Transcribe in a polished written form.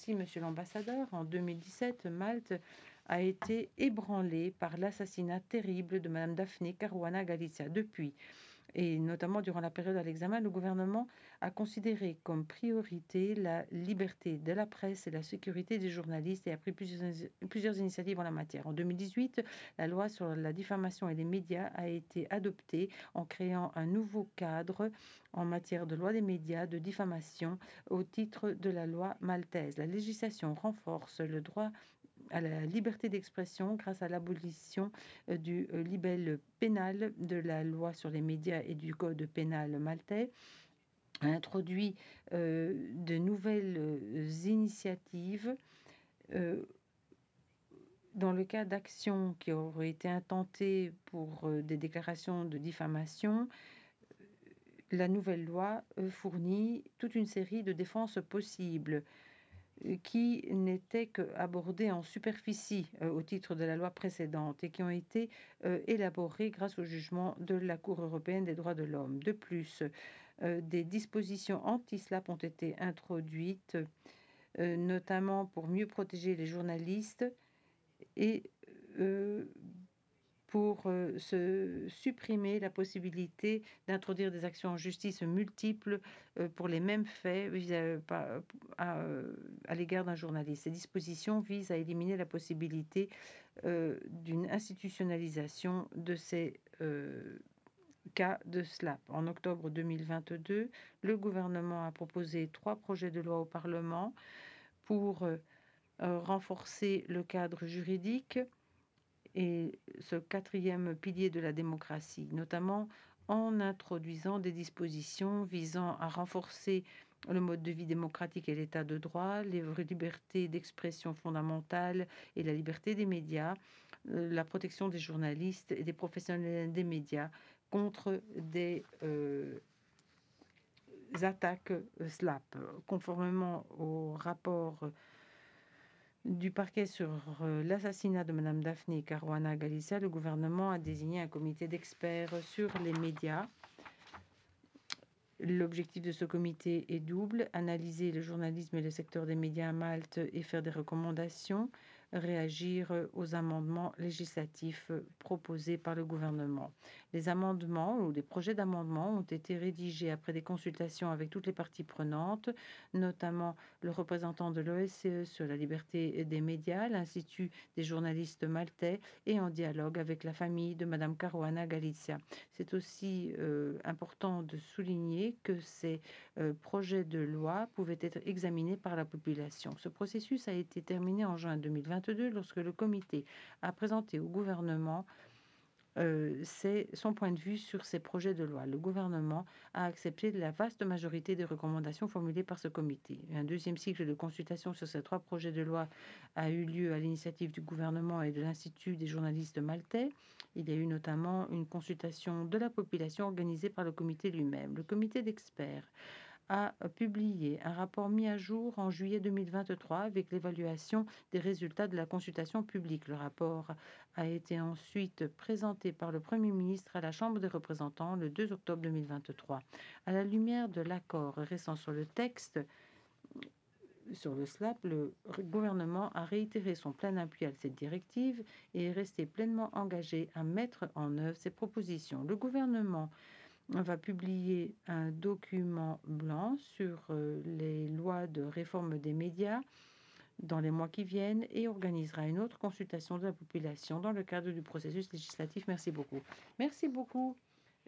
Merci, monsieur l'ambassadeur. En 2017, Malte a été ébranlée par l'assassinat terrible de Madame Daphne Caruana Galizia. Depuis, et notamment durant la période à l'examen, le gouvernement a considéré comme priorité la liberté de la presse et la sécurité des journalistes et a pris plusieurs initiatives en la matière. En 2018, la loi sur la diffamation et les médias a été adoptée en créant un nouveau cadre en matière de loi des médias, de diffamation au titre de la loi maltaise. La législation renforce le droit à la liberté d'expression grâce à l'abolition du libelle pénal de la loi sur les médias et du code pénal maltais, a introduit de nouvelles initiatives dans le cas d'actions qui auraient été intentées pour des déclarations de diffamation. La nouvelle loi fournit toute une série de défenses possibles qui n'étaient qu'abordées en superficie au titre de la loi précédente et qui ont été élaborées grâce au jugement de la Cour européenne des droits de l'homme. De plus, des dispositions anti-SLAPP ont été introduites, notamment pour mieux protéger les journalistes et pour se supprimer la possibilité d'introduire des actions en justice multiples pour les mêmes faits à l'égard d'un journaliste. Ces dispositions visent à éliminer la possibilité d'une institutionnalisation de ces cas de SLAPP. En octobre 2022, le gouvernement a proposé 3 projets de loi au Parlement pour renforcer le cadre juridique et ce 4e pilier de la démocratie, notamment en introduisant des dispositions visant à renforcer le mode de vie démocratique et l'état de droit, les libertés d'expression fondamentales et la liberté des médias, la protection des journalistes et des professionnels des médias contre des attaques SLAPP. Conformément au rapport du parquet sur l'assassinat de Madame Daphne Caruana Galizia, le gouvernement a désigné un comité d'experts sur les médias. L'objectif de ce comité est double: analyser le journalisme et le secteur des médias à Malte et faire des recommandations, réagir aux amendements législatifs proposés par le gouvernement. Les amendements ou des projets d'amendements ont été rédigés après des consultations avec toutes les parties prenantes, notamment le représentant de l'OSCE sur la liberté des médias, l'Institut des journalistes maltais et en dialogue avec la famille de Madame Caruana Galizia. C'est aussi important de souligner que ces projets de loi pouvaient être examinés par la population. Ce processus a été terminé en juin 2022 lorsque le comité a présenté au gouvernement son point de vue sur ces projets de loi. Le gouvernement a accepté la vaste majorité des recommandations formulées par ce comité. Un 2e cycle de consultation sur ces 3 projets de loi a eu lieu à l'initiative du gouvernement et de l'Institut des journalistes maltais. Il y a eu notamment une consultation de la population organisée par le comité lui-même. Le comité d'experts a publié un rapport mis à jour en juillet 2023 avec l'évaluation des résultats de la consultation publique. Le rapport a été ensuite présenté par le Premier ministre à la Chambre des représentants le 2 octobre 2023. À la lumière de l'accord récent sur le texte sur le SLAPP, le gouvernement a réitéré son plein appui à cette directive et est resté pleinement engagé à mettre en œuvre ces propositions. Le gouvernement va publier un document blanc sur les lois de réforme des médias dans les mois qui viennent et organisera une autre consultation de la population dans le cadre du processus législatif. Merci beaucoup. Merci beaucoup.